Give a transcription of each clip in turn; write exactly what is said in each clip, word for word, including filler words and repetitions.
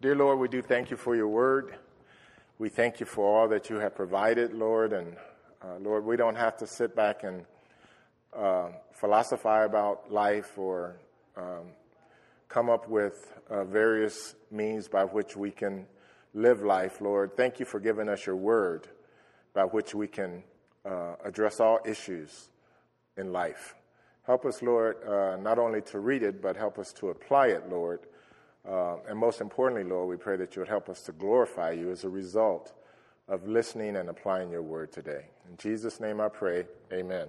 Dear Lord, we do thank you for your word. We thank you for all that you have provided, Lord. And uh, Lord, we don't have to sit back and uh, philosophize about life or um, come up with uh, various means by which we can live life, Lord. Thank you for giving us your word by which we can uh, address all issues in life. Help us, Lord, uh, not only to read it, but help us to apply it, Lord. Uh, and most importantly, Lord, we pray that you would help us to glorify you as a result of listening and applying your word today. In Jesus' name I pray, amen.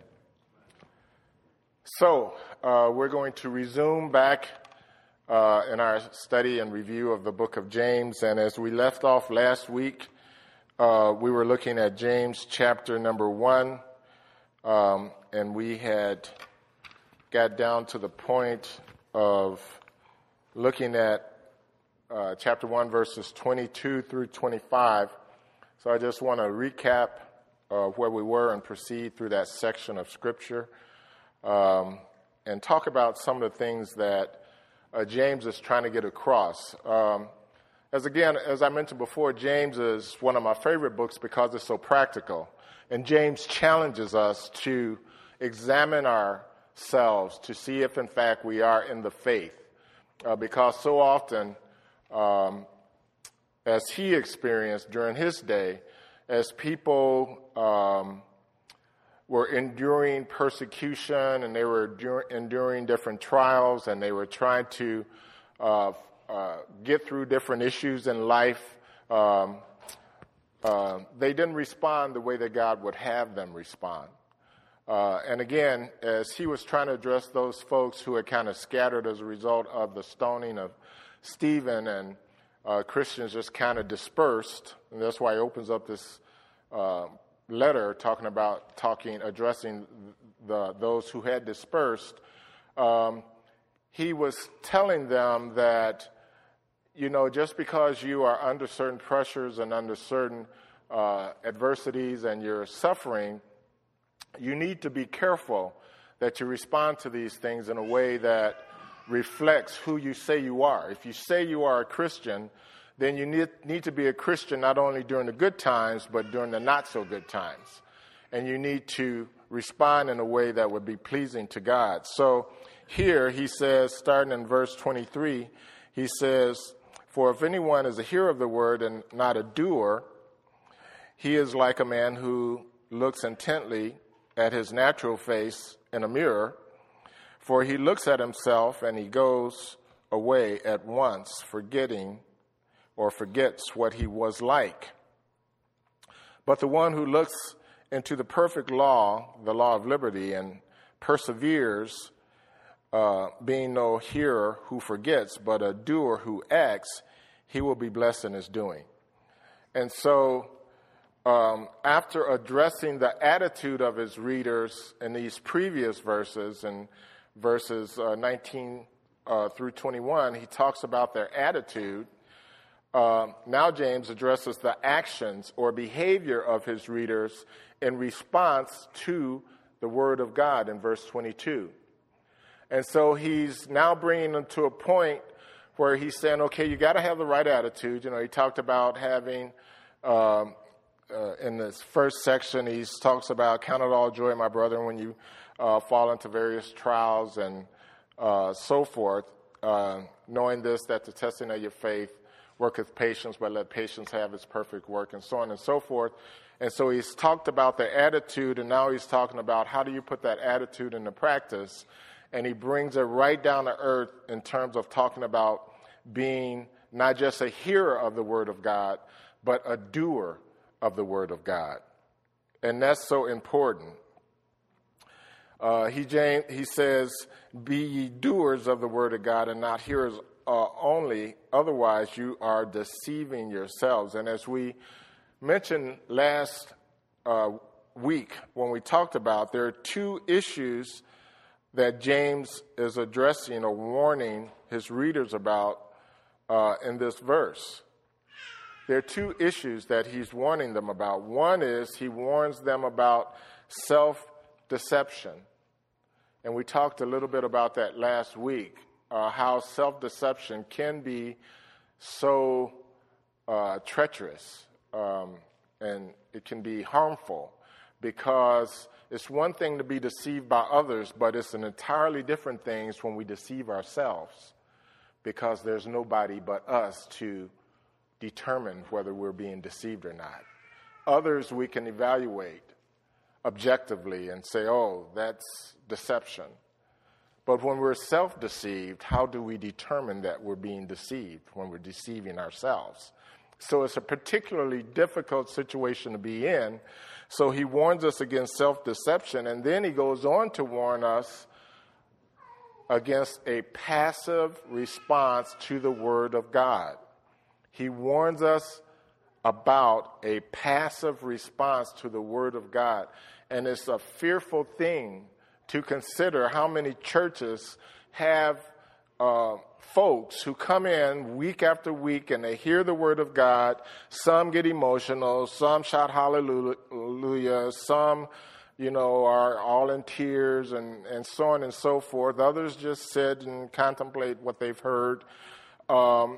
So uh, we're going to resume back uh, in our study and review of the book of James. And as we left off last week, uh, we were looking at James chapter number one, um, and we had got down to the point of looking at uh, chapter one, verses twenty-two through twenty-five. So I just want to recap uh, where we were and proceed through that section of Scripture um, and talk about some of the things that uh, James is trying to get across. Um, as again, as I mentioned before, James is one of my favorite books because it's so practical. And James challenges us to examine ourselves to see if, in fact, we are in the faith. Uh, because so often, um, as he experienced during his day, as people um, were enduring persecution and they were endur- enduring different trials and they were trying to uh, uh, get through different issues in life, um, uh, they didn't respond the way that God would have them respond. Uh, and again, as he was trying to address those folks who had kind of scattered as a result of the stoning of Stephen, and uh, Christians just kind of dispersed, and that's why he opens up this uh, letter talking about talking, addressing the those who had dispersed. Um, he was telling them that, you know, just because you are under certain pressures and under certain uh, adversities and you're suffering, you need to be careful that you respond to these things in a way that reflects who you say you are. If you say you are a Christian, then you need, need to be a Christian not only during the good times, but during the not so good times. And you need to respond in a way that would be pleasing to God. So here he says, starting in verse twenty-three, he says, "For if anyone is a hearer of the word and not a doer, he is like a man who looks intently at his natural face in a mirror, for he looks at himself and he goes away at once, forgetting or forgets what he was like. But the one who looks into the perfect law, the law of liberty, and perseveres, uh, being no hearer who forgets, but a doer who acts, he will be blessed in his doing." And so Um, after addressing the attitude of his readers in these previous verses, in verses uh, nineteen uh, through twenty-one, he talks about their attitude. Uh, now James addresses the actions or behavior of his readers in response to the word of God in verse twenty-two. And so he's now bringing them to a point where he's saying, okay, you got to have the right attitude. You know, he talked about having... Um, Uh, in this first section, he talks about, "Count it all joy, my brethren, when you uh, fall into various trials and uh, so forth, uh, knowing this, that the testing of your faith worketh patience, but let patience have its perfect work," and so on and so forth. And so he's talked about the attitude, and now he's talking about how do you put that attitude into practice. And he brings it right down to earth in terms of talking about being not just a hearer of the word of God, but a doer of the word of God. And that's so important. Uh, he, James, he says, "Be ye doers of the word of God and not hearers uh, only, otherwise you are deceiving yourselves." And as we mentioned last uh, week when we talked about, there are two issues that James is addressing or warning his readers about uh, in this verse. There are two issues that he's warning them about. One is he warns them about self-deception. And we talked a little bit about that last week, uh, how self-deception can be so uh, treacherous, um, and it can be harmful, because it's one thing to be deceived by others, but it's an entirely different thing when we deceive ourselves, because there's nobody but us to determine whether we're being deceived or not. Others we can evaluate objectively and say, oh, that's deception. But when we're self-deceived, how do we determine that we're being deceived when we're deceiving ourselves? So it's a particularly difficult situation to be in. So he warns us against self-deception, and then he goes on to warn us against a passive response to the Word of God. He warns us about a passive response to the Word of God. And it's a fearful thing to consider how many churches have uh, folks who come in week after week and they hear the Word of God. Some get emotional, some shout hallelujah, some, you know, are all in tears and, and so on and so forth. Others just sit and contemplate what they've heard. Um,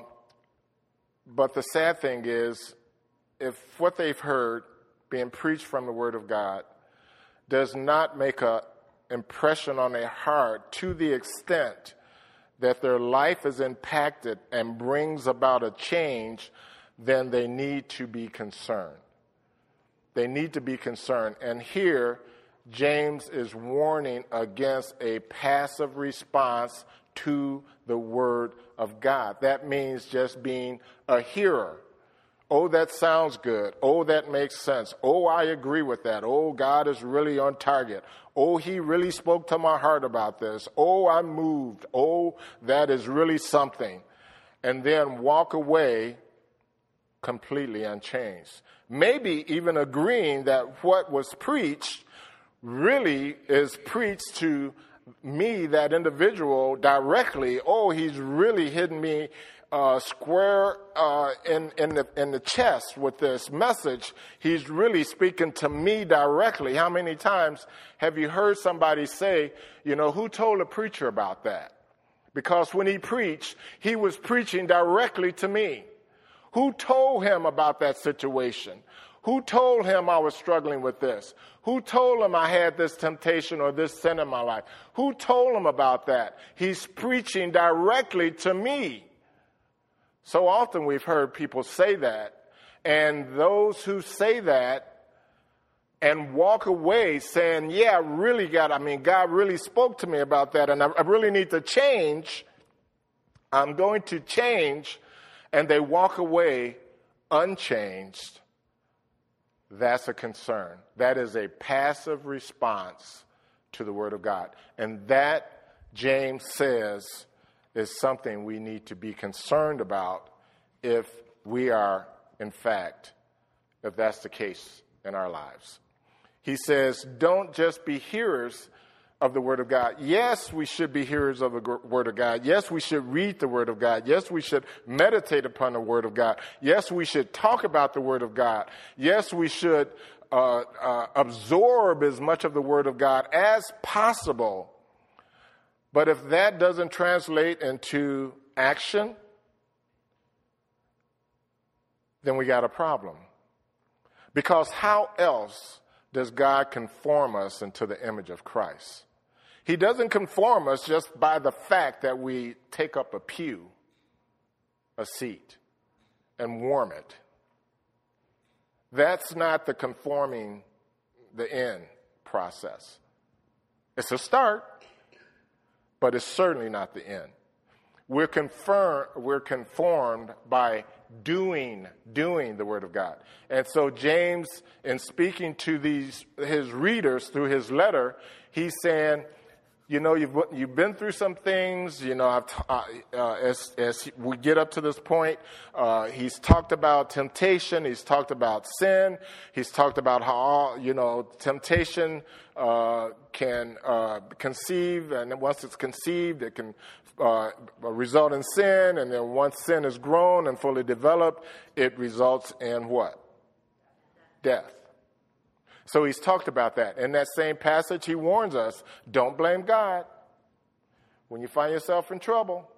but the sad thing is, if what they've heard being preached from the Word of God does not make an impression on their heart to the extent that their life is impacted and brings about a change, then they need to be concerned. They need to be concerned. And here, James is warning against a passive response to the Word of God. That means just being a hearer. Oh, that sounds good. Oh, that makes sense. Oh, I agree with that. Oh, God is really on target. Oh, he really spoke to my heart about this. Oh, I'm moved. Oh, that is really something. And then walk away completely unchanged. Maybe even agreeing that what was preached really is preached to me, that individual, directly. Oh, he's really hitting me Uh, square uh, in in the in the chest with this message. He's really speaking to me directly. How many times have you heard somebody say, you know, who told a preacher about that? Because when he preached, he was preaching directly to me. Who told him about that situation? Who told him I was struggling with this? Who told him I had this temptation or this sin in my life? Who told him about that? He's preaching directly to me. So often we've heard people say that, and those who say that and walk away saying, yeah, I really got, I mean, God really spoke to me about that, and I, I really need to change. I'm going to change, and they walk away unchanged. That's a concern. That is a passive response to the Word of God. And that, James says, is something we need to be concerned about if we are, in fact, if that's the case in our lives. He says, don't just be hearers of the Word of God. Yes, we should be hearers of the Word of God. Yes, we should read the Word of God. Yes, we should meditate upon the Word of God. Yes, we should talk about the Word of God. Yes, we should uh, uh, absorb as much of the Word of God as possible. But if that doesn't translate into action, then we got a problem. Because how else does God conform us into the image of Christ? He doesn't conform us just by the fact that we take up a pew, a seat, and warm it. That's not the conforming, the end process. It's a start, but it's certainly not the end. We're confirmed, we're conformed by doing, doing the Word of God. And so James, in speaking to these his readers through his letter, he's saying, you know, you've you've been through some things. You know, I've, uh, as as we get up to this point, uh, he's talked about temptation. He's talked about sin. He's talked about how, you know, temptation uh, can uh, conceive, and once it's conceived, it can uh, result in sin. And then once sin is grown and fully developed, it results in what? Death. So he's talked about that. In that same passage, he warns us, don't blame God. When you find yourself in trouble,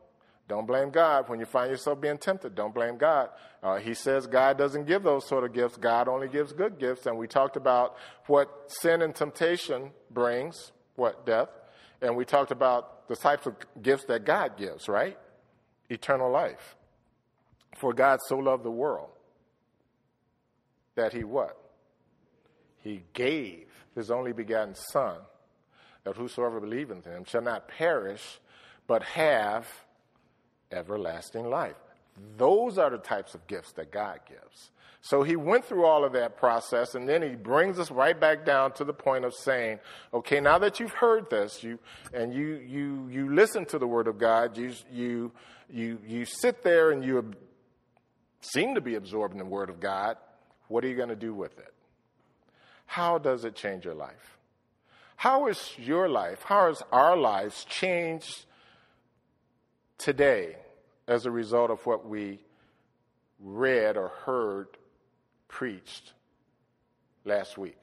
Don't blame God. When you find yourself being tempted, don't blame God. Uh, he says God doesn't give those sort of gifts. God only gives good gifts. And we talked about what sin and temptation brings, what, death. And we talked about the types of gifts that God gives, right? Eternal life. For God so loved the world that he what? He gave his only begotten Son, that whosoever believeth in him shall not perish, but have everlasting life. Those are the types of gifts that God gives. So he went through all of that process, and then he brings us right back down to the point of saying, okay, now that you've heard this, you and you you you listen to the word of God, you you you you sit there and you seem to be absorbing the word of God. What are you going to do with it? How does it change your life? How is your life, how is our lives changed today as a result of what we read or heard preached last week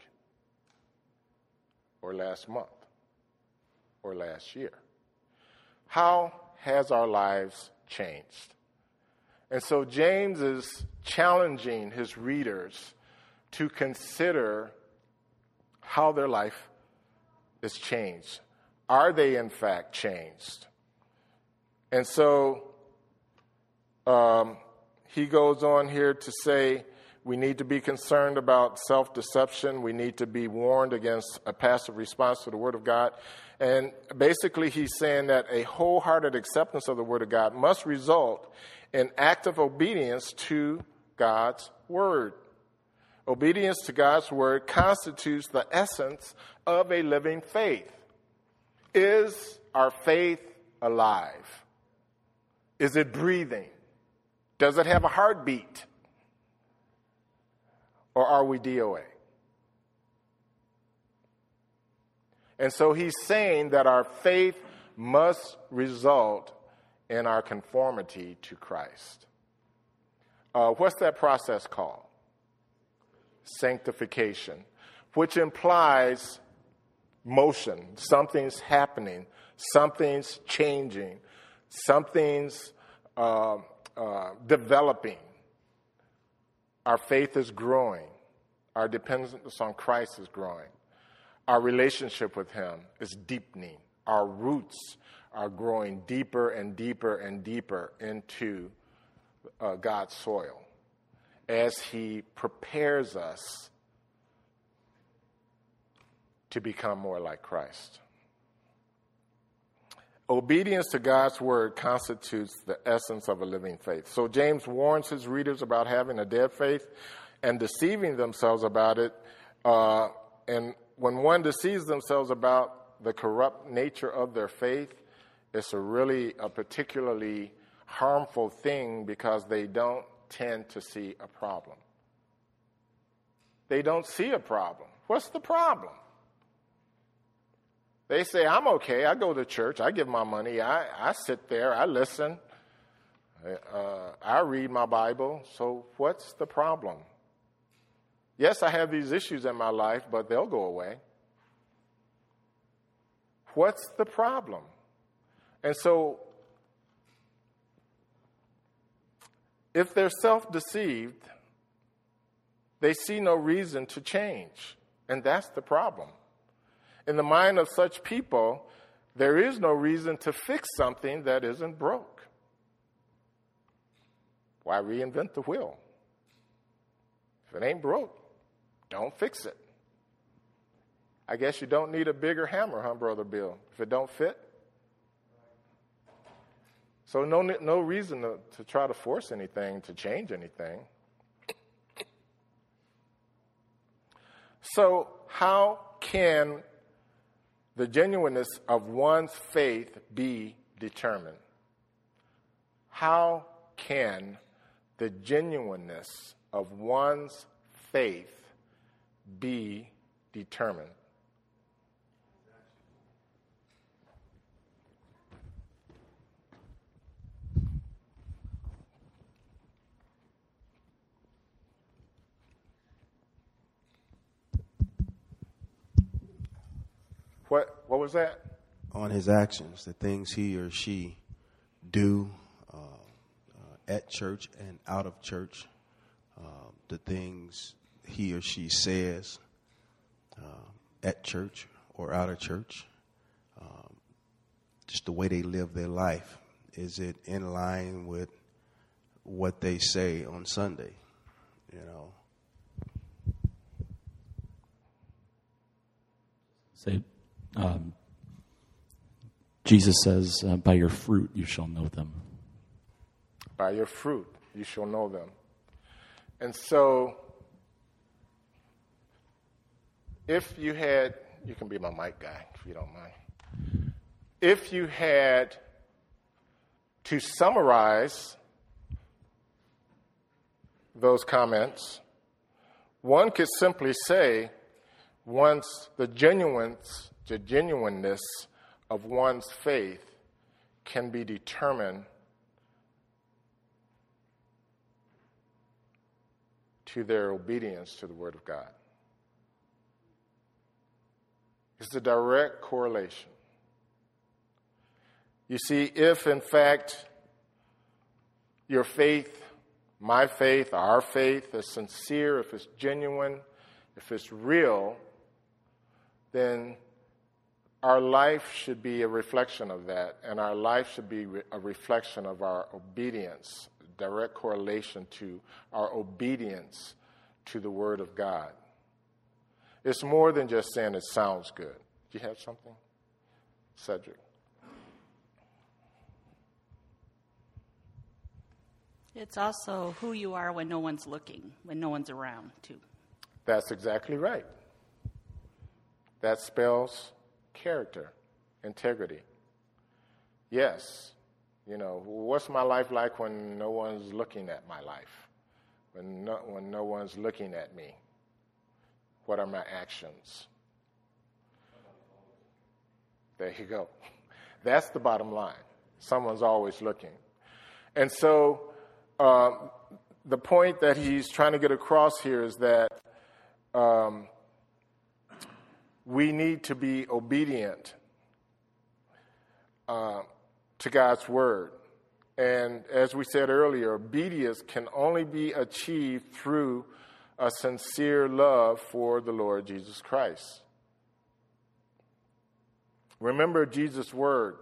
or last month or last year? How has our lives changed? And so James is challenging his readers to consider how their life is changed. Are they in fact changed? And so um, he goes on here to say we need to be concerned about self-deception. We need to be warned against a passive response to the Word of God. And basically he's saying that a wholehearted acceptance of the Word of God must result in active obedience to God's Word. Obedience to God's Word constitutes the essence of a living faith. Is our faith alive? Is it breathing? Does it have a heartbeat? Or are we D O A? And so he's saying that our faith must result in our conformity to Christ. Uh, what's that process called? Sanctification, which implies motion. Something's happening. Something's changing. Something's uh, uh, developing. Our faith is growing. Our dependence on Christ is growing. Our relationship with him is deepening. Our roots are growing deeper and deeper and deeper into uh, God's soil as he prepares us to become more like Christ. Obedience to God's word constitutes the essence of a living faith. So James warns his readers about having a dead faith and deceiving themselves about it. Uh, and when one deceives themselves about the corrupt nature of their faith, it's a really a particularly harmful thing because they don't tend to see a problem. They don't see a problem. What's the problem? They say, I'm okay. I go to church. I give my money. I, I sit there. I listen. Uh, I read my Bible. So what's the problem? Yes, I have these issues in my life, but they'll go away. What's the problem? And so if they're self-deceived, they see no reason to change. And that's the problem. In the mind of such people, there is no reason to fix something that isn't broke. Why reinvent the wheel? If it ain't broke, don't fix it. I guess you don't need a bigger hammer, huh, Brother Bill, if it don't fit? So no, no reason to, to try to force anything, to change anything. So how can the genuineness of one's faith be determined? How can the genuineness of one's faith be determined? What what was that? On his actions, the things he or she do, at church and out of church, uh, the things he or she says uh, at church or out of church, um, just the way they live their life. Is it in line with what they say on Sunday? You know. Say, um, Jesus says, uh, by your fruit you shall know them. By your fruit you shall know them. And so, if you had, you can be my mic guy if you don't mind. If you had to summarize those comments, one could simply say, once the genuineness, the genuineness of one's faith can be determined to their obedience to the Word of God. It's a direct correlation. You see, if in fact your faith, my faith, our faith is sincere, if it's genuine, if it's real, then our life should be a reflection of that, and our life should be a reflection of our obedience, direct correlation to our obedience to the Word of God. It's more than just saying it sounds good. Do you have something? Cedric. It's also who you are when no one's looking, when no one's around, too. That's exactly right. That spells character, integrity. Yes, you know, what's my life like when no one's looking at my life? When no, when no one's looking at me? What are my actions? There you go. That's the bottom line. Someone's always looking. And so uh, the point that he's trying to get across here is that um, we need to be obedient uh, to God's word. And as we said earlier, obedience can only be achieved through a sincere love for the Lord Jesus Christ. Remember Jesus' words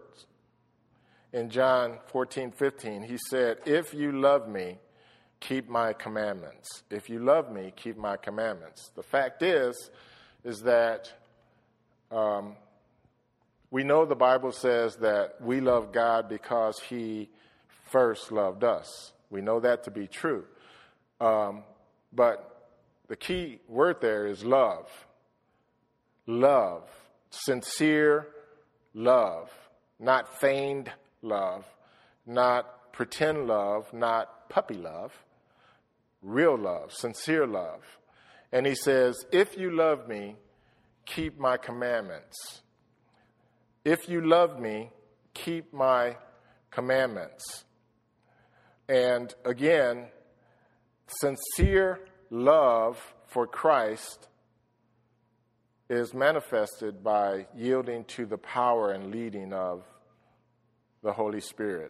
in John fourteen fifteen. He said, if you love me, keep my commandments. If you love me, keep my commandments. The fact is, is that um, we know the Bible says that we love God because he first loved us. We know that to be true. Um, but the key word there is love. Love. Sincere love. Not feigned love. Not pretend love. Not puppy love. Real love. Sincere love. And he says, if you love me, keep my commandments. If you love me, keep my commandments. And again, sincere love for Christ is manifested by yielding to the power and leading of the Holy Spirit.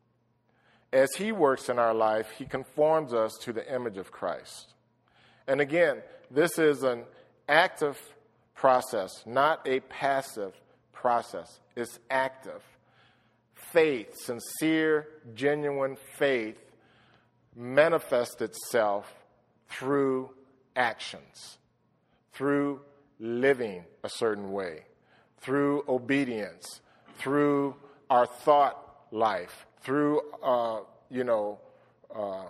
As he works in our life, he conforms us to the image of Christ. And again, this is an active process, not a passive process. It's active. Faith, sincere, genuine faith, manifests itself through actions, through living a certain way, through obedience, through our thought life, through, uh, you know, uh,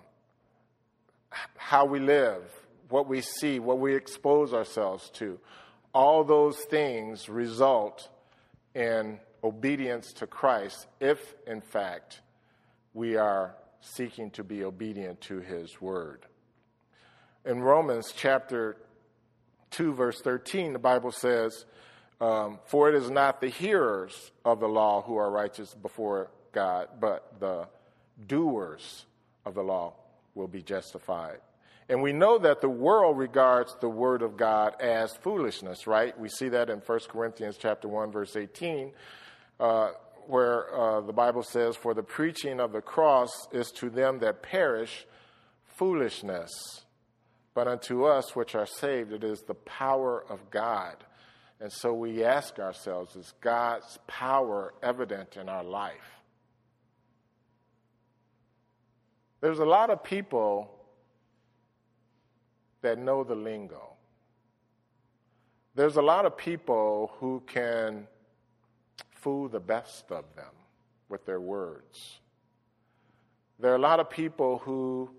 how we live, what we see, what we expose ourselves to. All those things result in obedience to Christ if, in fact, we are seeking to be obedient to his word. In Romans chapter two, verse thirteen, the Bible says, um, for it is not the hearers of the law who are righteous before God, but the doers of the law will be justified. And we know that the world regards the word of God as foolishness, right? We see that in First Corinthians chapter one, verse eighteen, uh, where uh, the Bible says, "For the preaching of the cross is to them that perish foolishness, but unto us which are saved it is the power of God." And so we ask ourselves, is God's power evident in our life? There's a lot of people that know the lingo. There's a lot of people who can fool the best of them with their words. There are a lot of people who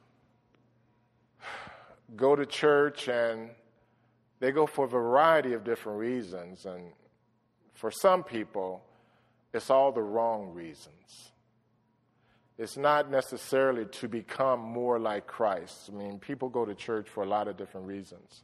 go to church and they go for a variety of different reasons, and for some people, it's all the wrong reasons. It's not necessarily to become more like Christ. I mean, people go to church for a lot of different reasons.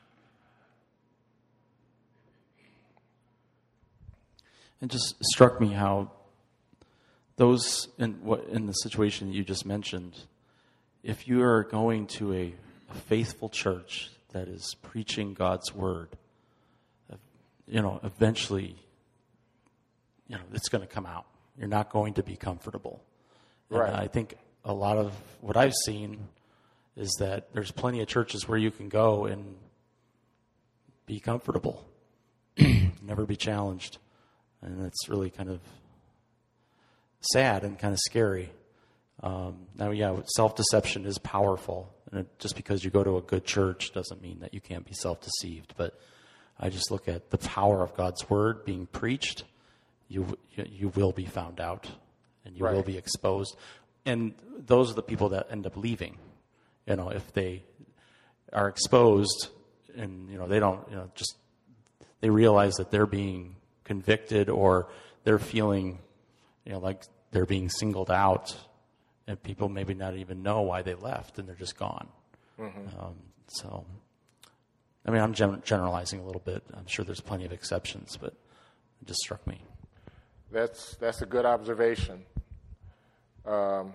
It just struck me how those in what in the situation that you just mentioned, if you are going to a, a faithful church that is preaching God's word, you know, eventually, you know, it's going to come out. You're not going to be comfortable. And right. I think a lot of what I've seen is that there's plenty of churches where you can go and be comfortable, never be challenged. And it's really kind of sad and kind of scary. Um, now, yeah, self-deception is powerful. And it, just because you go to a good church doesn't mean that you can't be self-deceived. But I just look at the power of God's word being preached. You you will be found out, and you right. will be exposed. And those are the people that end up leaving. You know, if they are exposed, and you know they don't, you know, just they realize that they're being convicted, or they're feeling, you know, like they're being singled out, and people maybe not even know why they left, and they're just gone. Mm-hmm. Um, so, I mean, I'm gen- generalizing a little bit. I'm sure there's plenty of exceptions, but it just struck me. That's that's a good observation. Um,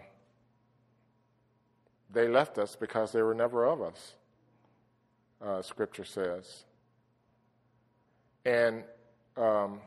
they left us because they were never of us, uh, Scripture says. And um,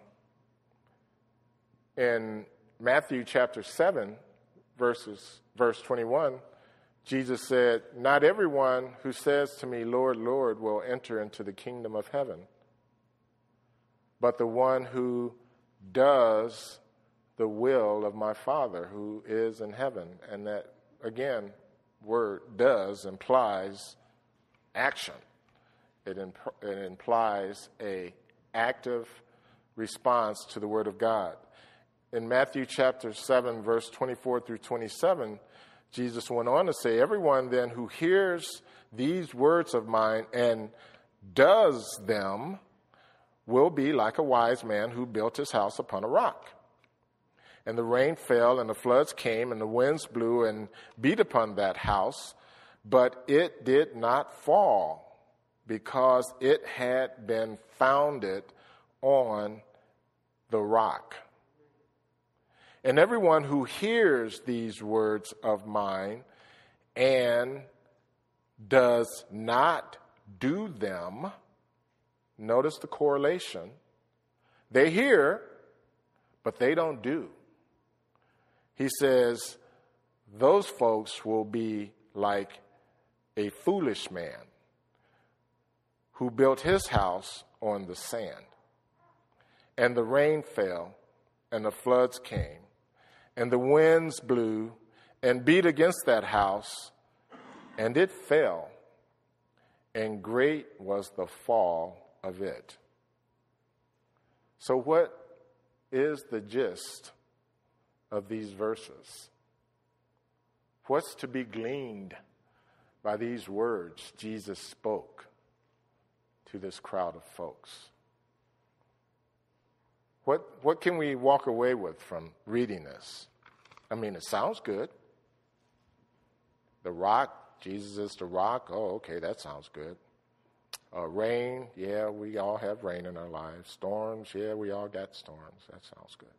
in Matthew chapter seven, verses verse twenty-one, Jesus said, "Not everyone who says to me, 'Lord, Lord,' will enter into the kingdom of heaven, but the one who does the will of my Father who is in heaven." And that, again, word "does" implies action. It, imp- it implies a active response to the word of God. In Matthew chapter seven, verse twenty-four through twenty-seven, Jesus went on to say, "Everyone then who hears these words of mine and does them will be like a wise man who built his house upon a rock. And the rain fell, and the floods came, and the winds blew and beat upon that house, but it did not fall, because it had been founded on the rock. And everyone who hears these words of mine and does not do them," notice the correlation, they hear, but they don't do. He says, those folks will be like a foolish man who built his house on the sand. And the rain fell, and the floods came, and the winds blew and beat against that house, and it fell, and great was the fall of it. So what is the gist of these verses? What's to be gleaned by these words Jesus spoke to this crowd of folks? What what can we walk away with from reading this? I mean, it sounds good. The rock, Jesus is the rock. Oh, okay, that sounds good. Uh, rain, yeah, we all have rain in our lives. Storms, yeah, we all got storms. That sounds good.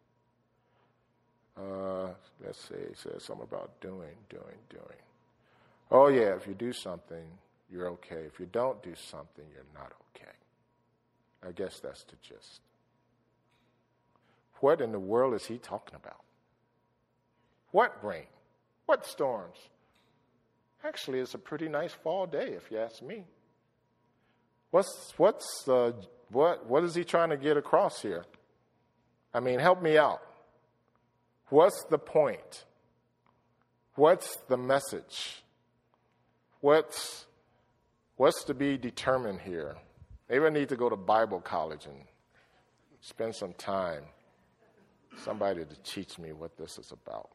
Uh, let's see, it says something about doing, doing, doing. Oh, yeah, if you do something, you're okay. If you don't do something, you're not okay. I guess that's the gist. what in the world is he talking about? What rain? What storms? Actually, it's a pretty nice fall day, if you ask me. What's what's uh, what what is he trying to get across here? I mean, help me out. What's the point? What's the message? What's what's to be determined here? Maybe I need to go to Bible college and spend some time. Somebody to teach me what this is about.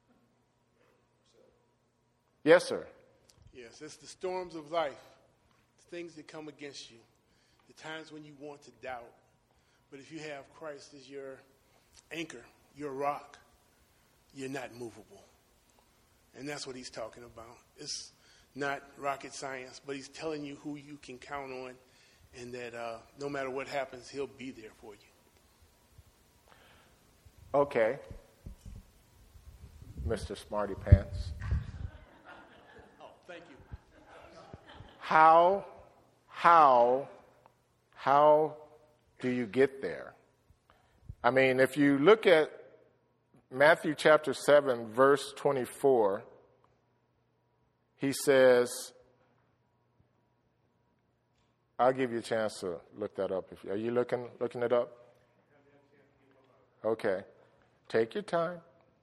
Yes, sir. Yes, it's the storms of life, the things that come against you, the times when you want to doubt. But if you have Christ as your anchor, your rock, you're not movable. And that's what he's talking about. It's not rocket science, but he's telling you who you can count on, and that uh, no matter what happens, he'll be there for you. Okay. Mister Smarty Pants. Oh, thank you. How, how, how do you get there? I mean, if you look at Matthew chapter seven, verse twenty-four, he says, I'll give you a chance to look that up. If, are you looking looking it up? Okay. Take your time.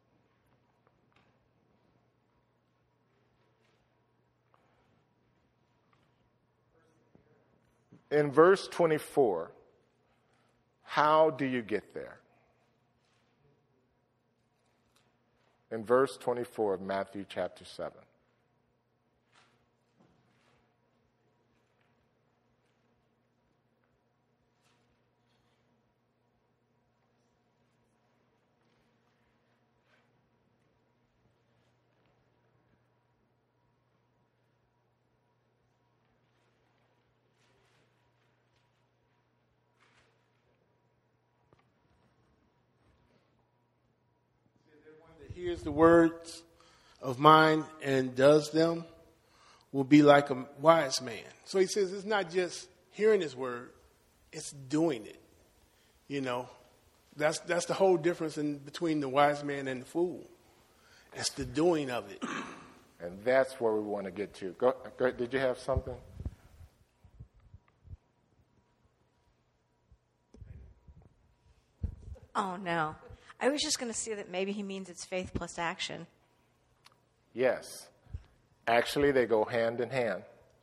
In verse twenty-four, how do you get there? In verse twenty-four of Matthew chapter seven. Hears the words of mine and does them will be like a wise man. So he says it's not just hearing his word, it's doing it. You know, that's that's the whole difference in between the wise man and the fool. It's the doing of it. And that's where we want to get to. Go, go, did you have something? Oh, no. I was just going to say that maybe he means it's faith plus action. Yes. Actually, they go hand in hand.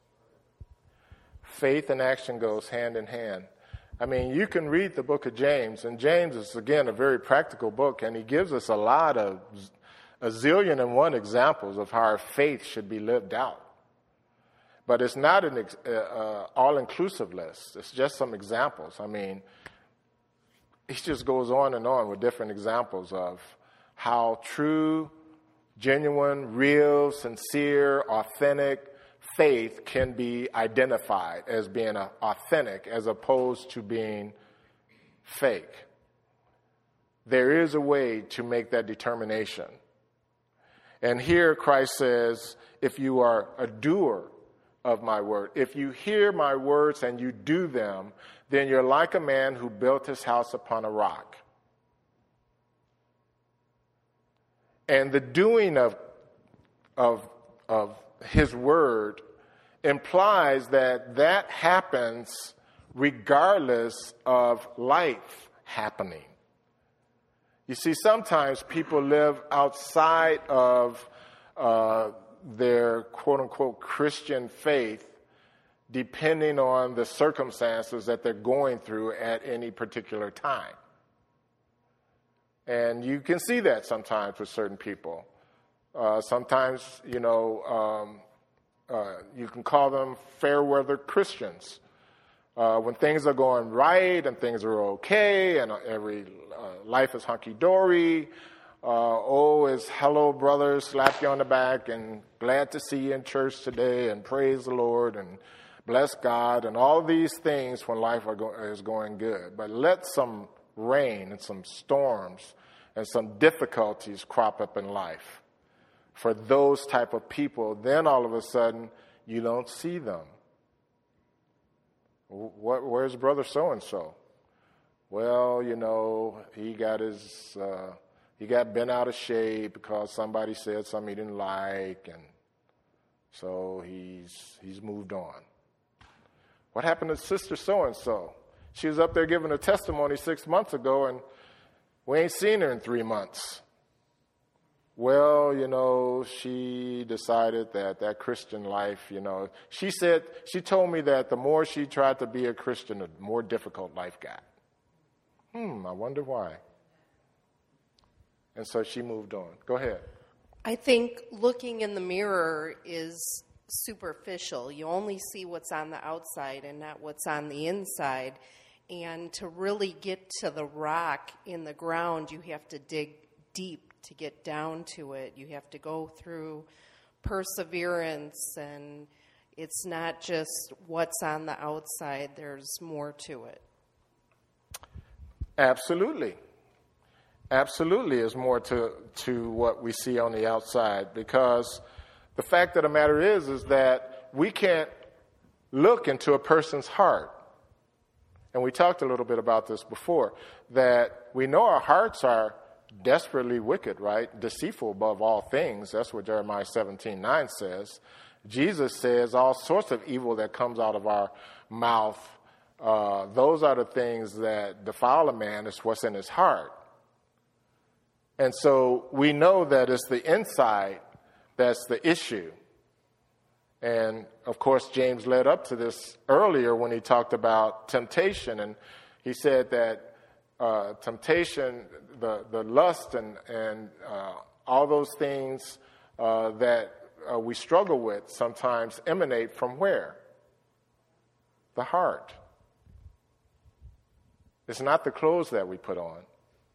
Faith and action goes hand in hand. I mean, you can read the book of James, and James is, again, a very practical book, and he gives us a lot of, a zillion and one examples of how our faith should be lived out. But it's not an uh, uh, all-inclusive list. It's just some examples. I mean, he just goes on and on with different examples of how true, genuine, real, sincere, authentic faith can be identified as being authentic as opposed to being fake. There is a way to make that determination. And here Christ says, if you are a doer of my word, if you hear my words and you do them, then you're like a man who built his house upon a rock. And the doing of, of, of his word implies that that happens regardless of life happening. You see, sometimes people live outside of uh, their quote-unquote Christian faith depending on the circumstances that they're going through at any particular time. And you can see that sometimes with certain people. Uh, sometimes, you know, um, uh, you can call them fair-weather Christians. Uh, when things are going right and things are okay and every uh, life is hunky-dory, uh, oh, it's hello, brother, slap you on the back and glad to see you in church today and praise the Lord and bless God and all these things when life are go- is going good. But let some rain and some storms and some difficulties crop up in life. For those type of people, then all of a sudden you don't see them. What, where's brother so-and-so? Well, you know, he got his, uh, he got bent out of shape because somebody said something he didn't like, and so he's he's moved on. What happened to Sister So-and-so? She was up there giving a testimony six months ago, and we ain't seen her in three months. Well, you know, she decided that that Christian life, you know, she said, she told me that the more she tried to be a Christian, the more difficult life got. Hmm, I wonder why. And so she moved on. Go ahead. I think looking in the mirror is superficial. You only see what's on the outside and not what's on the inside. And to really get to the rock in the ground, you have to dig deep to get down to it. You have to go through perseverance, and it's not just what's on the outside. There's more to it. Absolutely. Absolutely is more to, to what we see on the outside, because the fact of the matter is, is that we can't look into a person's heart. And we talked a little bit about this before, that we know our hearts are desperately wicked, right? Deceitful above all things. That's what Jeremiah seventeen nine says. Jesus says all sorts of evil that comes out of our mouth, uh, those are the things that defile a man, is what's in his heart. And so we know that it's the inside that's the issue. And, of course, James led up to this earlier when he talked about temptation. And he said that uh, temptation, the, the lust and, and uh, all those things uh, that uh, we struggle with sometimes emanate from where? The heart. It's not the clothes that we put on.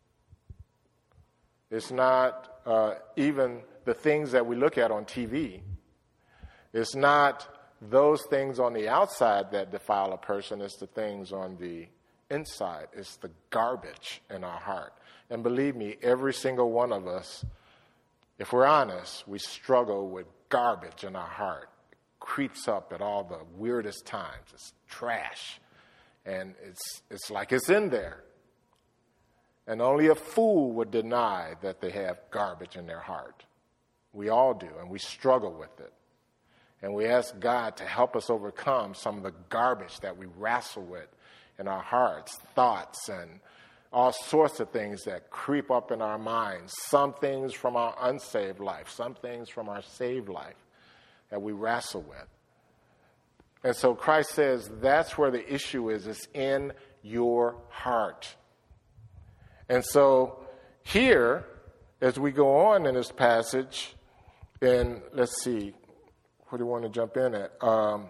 It's not uh, even the things that we look at on T V. It's not those things on the outside that defile a person. It's the things on the inside. It's the garbage in our heart. And believe me, every single one of us, if we're honest, we struggle with garbage in our heart. It creeps up at all the weirdest times. It's trash. And it's it's like it's in there. And only a fool would deny that they have garbage in their heart. We all do, and we struggle with it. And we ask God to help us overcome some of the garbage that we wrestle with in our hearts, thoughts, and all sorts of things that creep up in our minds. Some things from our unsaved life, some things from our saved life that we wrestle with. And so Christ says that's where the issue is. It's in your heart. And so here, as we go on in this passage, and let's see, what do you want to jump in at? Um,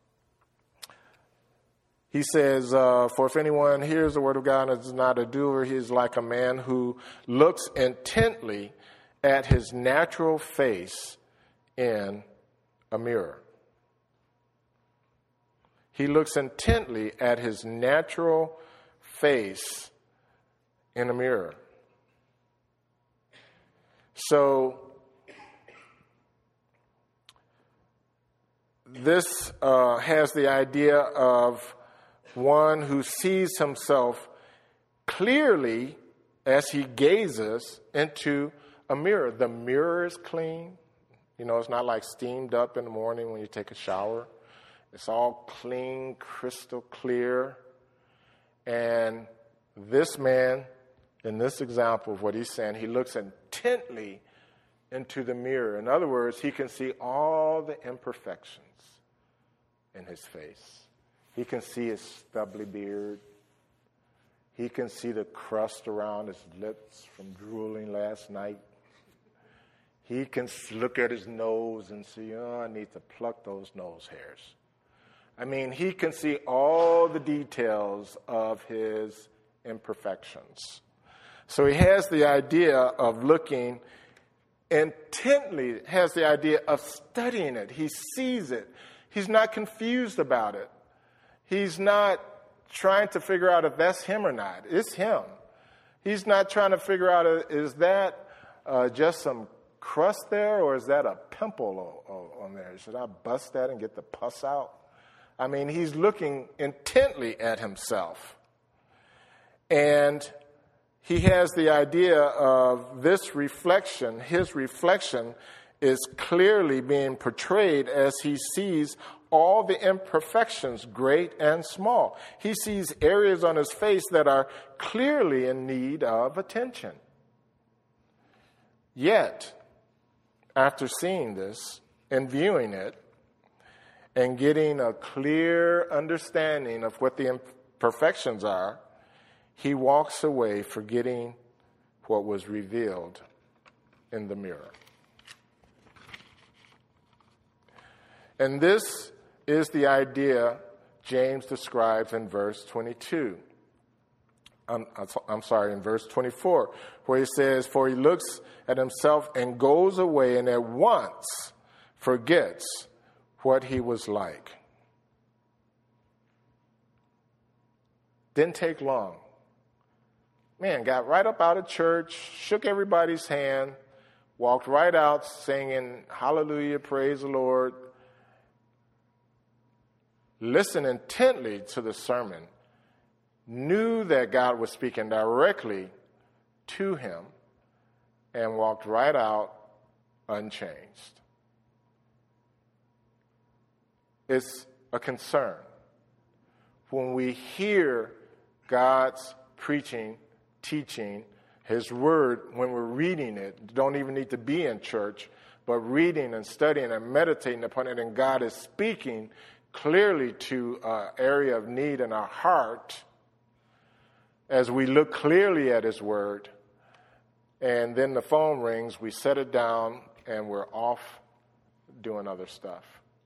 he says, uh, for if anyone hears the word of God and is not a doer, he is like a man who looks intently at his natural face in a mirror. He looks intently at his natural face in a mirror. So this uh, has the idea of one who sees himself clearly as he gazes into a mirror. The mirror is clean. You know, it's not like steamed up in the morning when you take a shower. It's all clean, crystal clear. And this man, in this example of what he's saying, he looks intently into the mirror. In other words, he can see all the imperfections in his face. He can see his stubbly beard. He can see the crust around his lips from drooling last night. He can look at his nose and see, oh, I need to pluck those nose hairs. I mean, he can see all the details of his imperfections. So he has the idea of looking intently, has the idea of studying it. He sees it. He's not confused about it. He's not trying to figure out if that's him or not. It's him. He's not trying to figure out, is that uh, just some crust there, or is that a pimple on there? Should I bust that and get the pus out? I mean, he's looking intently at himself. And he has the idea of this reflection, his reflection is clearly being portrayed as he sees all the imperfections, great and small. He sees areas on his face that are clearly in need of attention. Yet, after seeing this and viewing it and getting a clear understanding of what the imperfections are, he walks away forgetting what was revealed in the mirror. And this is the idea James describes in verse twenty-two. I'm, I'm sorry, in verse twenty-four, where he says, "For he looks at himself and goes away and at once forgets what he was like." Didn't take long. Man, got right up out of church, shook everybody's hand, walked right out singing, "Hallelujah, praise the Lord." Listened intently to the sermon, knew that God was speaking directly to him, and walked right out unchanged. It's a concern when we hear God's preaching, teaching, his word, when we're reading it, don't even need to be in church, but reading and studying and meditating upon it, and God is speaking clearly to an area of need in our heart as we look clearly at his word, and then the phone rings, we set it down, and we're off doing other stuff.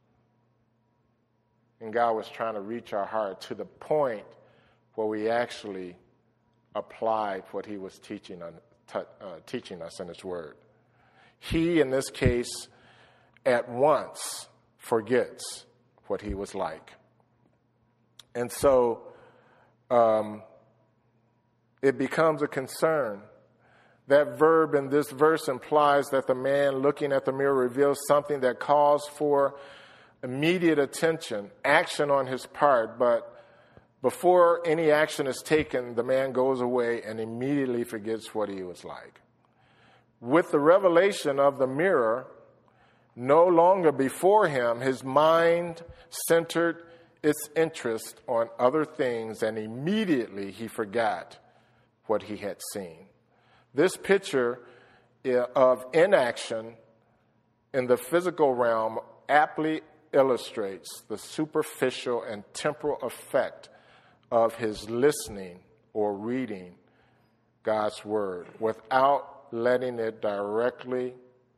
And God was trying to reach our heart to the point where we actually applied what he was teaching, on, t- uh, teaching us in his word. He, in this case, at once forgets what he was like. And so um, it becomes a concern. That verb in this verse implies that the man looking at the mirror reveals something that calls for immediate attention, action on his part, but before any action is taken, the man goes away and immediately forgets what he was like. With the revelation of the mirror no longer before him, his mind centered its interest on other things, and immediately he forgot what he had seen. This picture of inaction in the physical realm aptly illustrates the superficial and temporal effect of his listening or reading God's word without letting it directly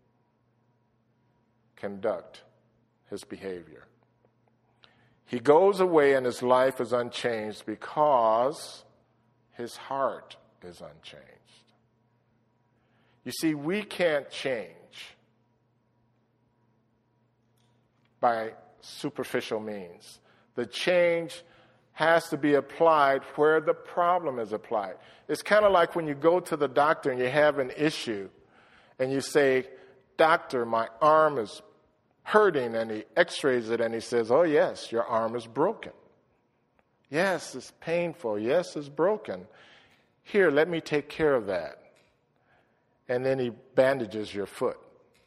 conduct his behavior. He goes away and his life is unchanged because his heart is unchanged. You see, we can't change by superficial means. The change has to be applied where the problem is applied. It's kind of like when you go to the doctor and you have an issue and you say, "Doctor, my arm is hurting," and he x-rays it and he says, "Oh yes, your arm is broken. Yes, it's painful. Yes, it's broken. Here, let me take care of that." And then he bandages your foot.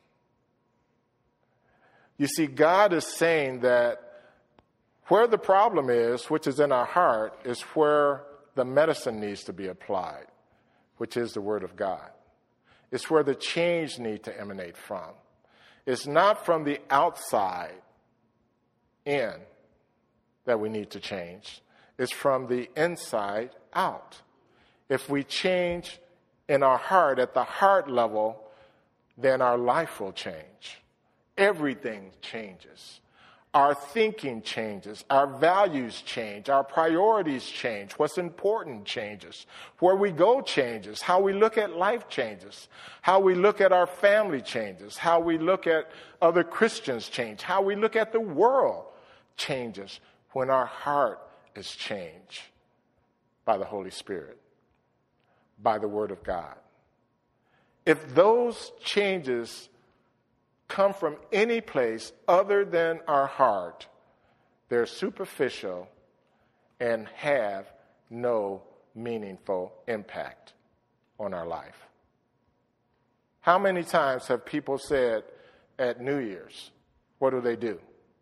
You see, God is saying that where the problem is, which is in our heart, is where the medicine needs to be applied, which is the Word of God. It's where the change needs to emanate from. It's not from the outside in that we need to change. It's from the inside out. If we change in our heart, at the heart level, then our life will change. Everything changes. Our thinking changes. Our values change. Our priorities change. What's important changes. Where we go changes. How we look at life changes. How we look at our family changes. How we look at other Christians change. How we look at the world changes when our heart is changed by the Holy Spirit, by the Word of God. If those changes come from any place other than our heart, they're superficial and have no meaningful impact on our life. How many times have people said at New Year's, what do they do?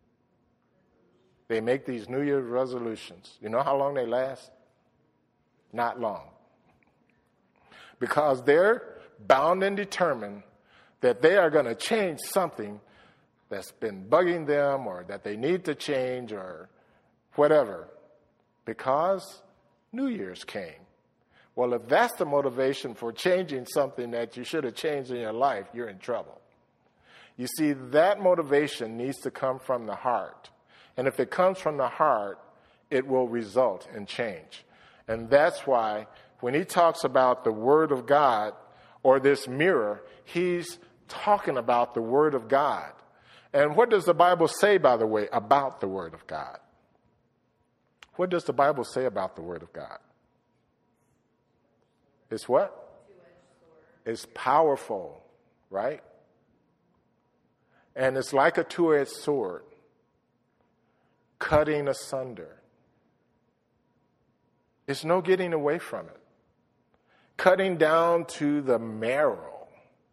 They make these New Year's resolutions. You know how long they last? Not long. Because they're bound and determined that they are going to change something that's been bugging them or that they need to change or whatever. Because New Year's came. Well, if that's the motivation for changing something that you should have changed in your life, you're in trouble. You see, that motivation needs to come from the heart. And if it comes from the heart, it will result in change. And that's why when he talks about the Word of God or this mirror, he's talking about the Word of God. And what does the Bible say, by the way, about the Word of God? What does the Bible say about the Word of God? It's what? It's powerful, right? And it's like a two-edged sword, cutting asunder. There's no getting away from it. Cutting down to the marrow,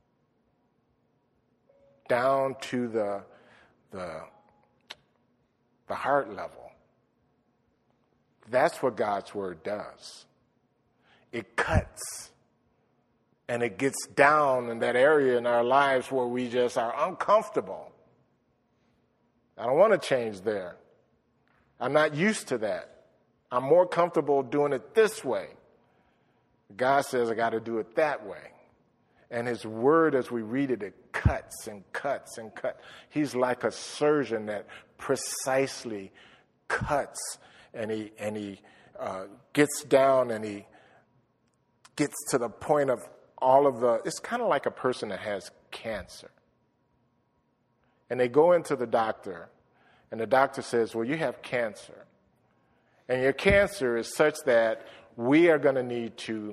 down to the, the, the heart level. That's what God's Word does. It cuts, and it gets down in that area in our lives where we just are uncomfortable. I don't want to change there. I'm not used to that. I'm more comfortable doing it this way. God says I got to do it that way. And his word, as we read it, it cuts and cuts and cuts. He's like a surgeon that precisely cuts, and he and he uh, gets down and he gets to the point of all of the, it's kind of like a person that has cancer. And they go into the doctor, and the doctor says, well, you have cancer. And your cancer is such that we are going to need to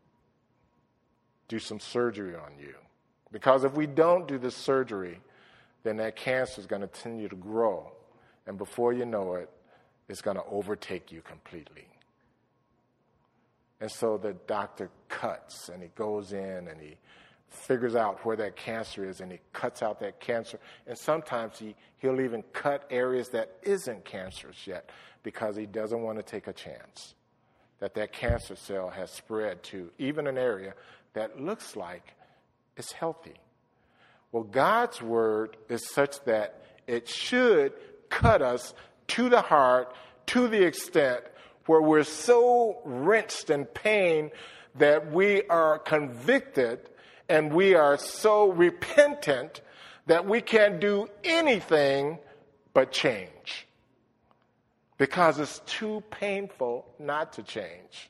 do some surgery on you. Because if we don't do this surgery, then that cancer is going to continue to grow. And before you know it, it's going to overtake you completely. And so the doctor cuts, and he goes in, and he figures out where that cancer is, and he cuts out that cancer. And sometimes he, he'll even cut areas that isn't cancerous yet, because he doesn't want to take a chance that that cancer cell has spread to even an area that looks like it's healthy. Well, God's word is such that it should cut us to the heart, to the extent where we're so wrenched in pain that we are convicted and we are so repentant that we can't do anything but change, because it's too painful not to change.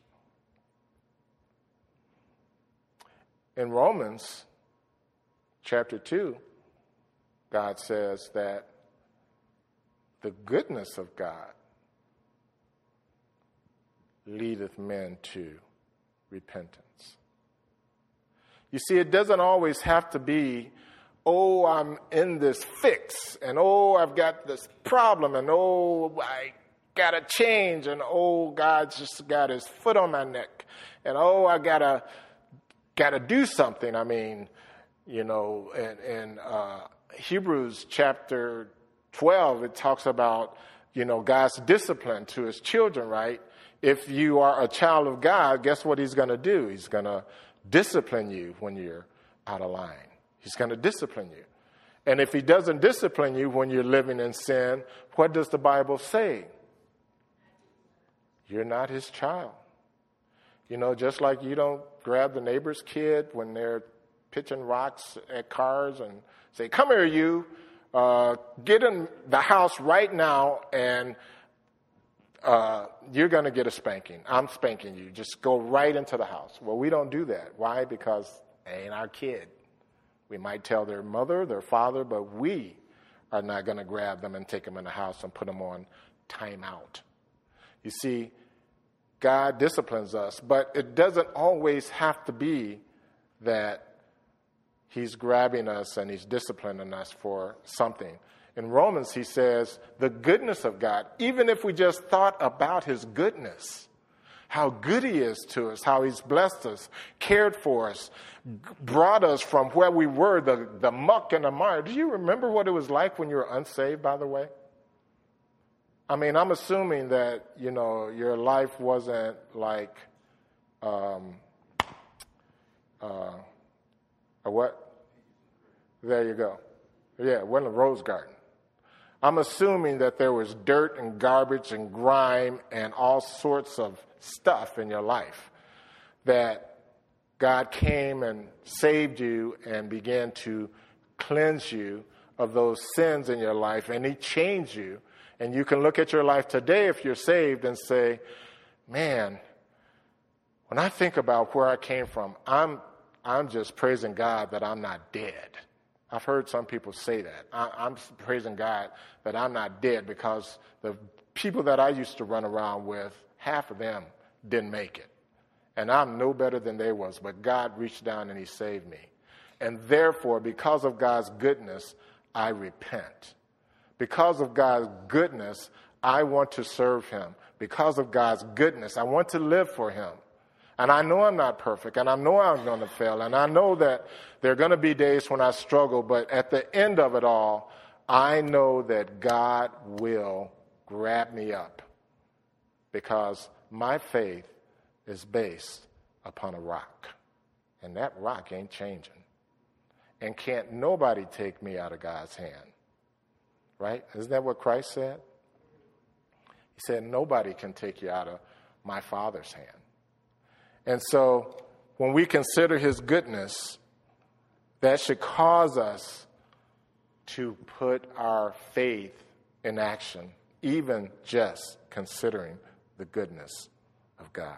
In Romans chapter two, God says that the goodness of God leadeth men to repentance. You see, it doesn't always have to be, oh, I'm in this fix, and oh, I've got this problem, and oh, I got to change, and oh, God's just got his foot on my neck, and oh, I got to got to do something. I mean, you know, in, in uh, Hebrews chapter twelve, it talks about, you know, God's discipline to his children, right? If you are a child of God, guess what he's going to do? He's going to discipline you when you're out of line. He's going to discipline you. And if he doesn't discipline you when you're living in sin, what does the Bible say? You're not his child. You know, just like you don't grab the neighbor's kid when they're pitching rocks at cars and say, come here, you, uh, get in the house right now, and uh, you're going to get a spanking. I'm spanking you. Just go right into the house. Well, we don't do that. Why? Because it ain't our kid. We might tell their mother, their father, but we are not going to grab them and take them in the house and put them on timeout. You see, God disciplines us, but it doesn't always have to be that he's grabbing us and he's disciplining us for something. In Romans, he says, the goodness of God, even if we just thought about his goodness, how good he is to us, how he's blessed us, cared for us, brought us from where we were, the, the muck and the mire. Do you remember what it was like when you were unsaved, by the way? I mean, I'm assuming that, you know, your life wasn't like um, uh, a what? There you go. Yeah, it wasn't a rose garden. I'm assuming that there was dirt and garbage and grime and all sorts of stuff in your life, that God came and saved you and began to cleanse you of those sins in your life, and he changed you. And you can look at your life today if you're saved and say, man, when I think about where I came from, I'm I'm just praising God that I'm not dead. I've heard some people say that. I, I'm praising God that I'm not dead, because the people that I used to run around with, half of them didn't make it. And I'm no better than they was, but God reached down and he saved me. And therefore, because of God's goodness, I repent. Because of God's goodness, I want to serve him. Because of God's goodness, I want to live for him. And I know I'm not perfect, and I know I'm going to fail, and I know that there are going to be days when I struggle, but at the end of it all, I know that God will grab me up, because my faith is based upon a rock, and that rock ain't changing. And can't nobody take me out of God's hand, right? Isn't that what Christ said? He said, nobody can take you out of my Father's hand. And so when we consider his goodness, that should cause us to put our faith in action, even just considering the goodness of God.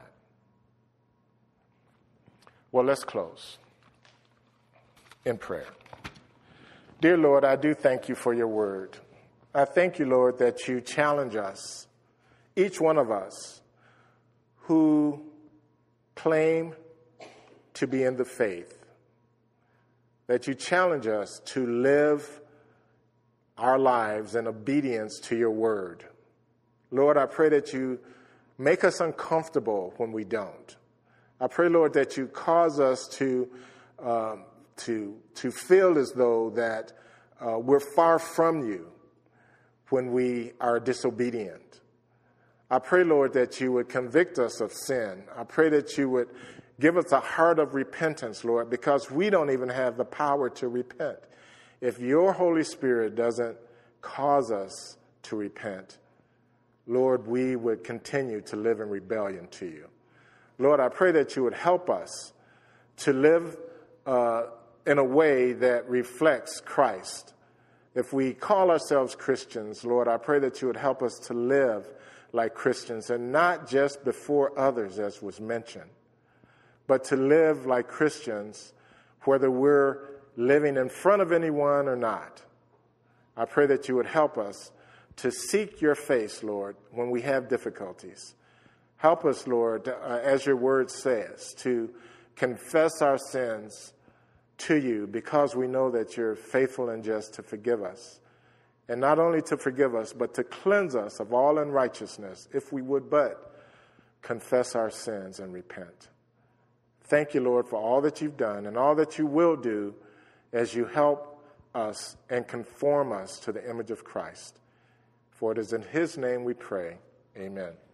Well, let's close in prayer. Dear Lord, I do thank you for your word. I thank you, Lord, that you challenge us, each one of us who claim to be in the faith, that you challenge us to live our lives in obedience to your word. Lord, I pray that you make us uncomfortable when we don't. I pray, Lord, that you cause us to um, to to feel as though that uh, we're far from you when we are disobedient. I pray, Lord, that you would convict us of sin. I pray that you would give us a heart of repentance, Lord, because we don't even have the power to repent. If your Holy Spirit doesn't cause us to repent, Lord, we would continue to live in rebellion to you. Lord, I pray that you would help us to live uh, in a way that reflects Christ. If we call ourselves Christians, Lord, I pray that you would help us to live like Christians, and not just before others, as was mentioned, but to live like Christians, whether we're living in front of anyone or not. I pray that you would help us to seek your face, Lord, when we have difficulties. Help us, Lord, uh, as your word says, to confess our sins to you, because we know that you're faithful and just to forgive us. And not only to forgive us, but to cleanse us of all unrighteousness, if we would but confess our sins and repent. Thank you, Lord, for all that you've done and all that you will do as you help us and conform us to the image of Christ. For it is in his name we pray. Amen.